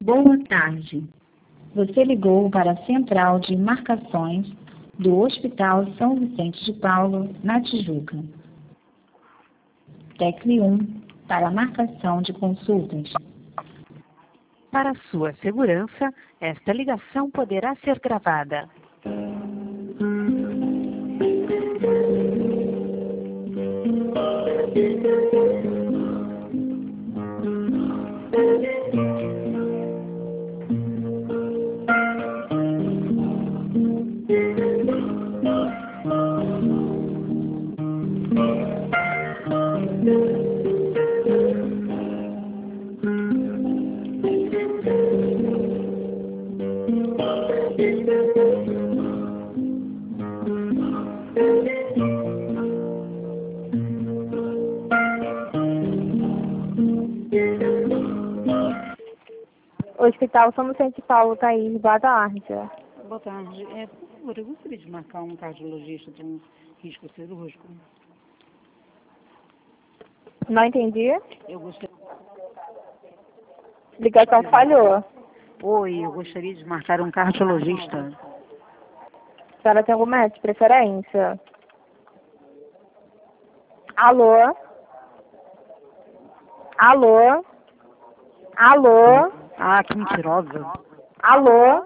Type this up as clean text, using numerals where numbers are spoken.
Boa tarde. Você ligou para a Central de Marcações do Hospital São Vicente de Paulo, na Tijuca. Tecle 1 para marcação de consultas. Para sua segurança, esta ligação poderá ser gravada. Hospital São Vicente de Paulo, Thaís, boa tarde. Boa tarde. Por favor, eu gostaria de marcar um cardiologista para um risco cirúrgico. Não entendi. Eu gostaria... Ligação falhou. Oi, eu gostaria de marcar um cardiologista. A senhora tem algum médico de preferência? Alô? Alô? Alô? Ah, que mentirosa. Alô?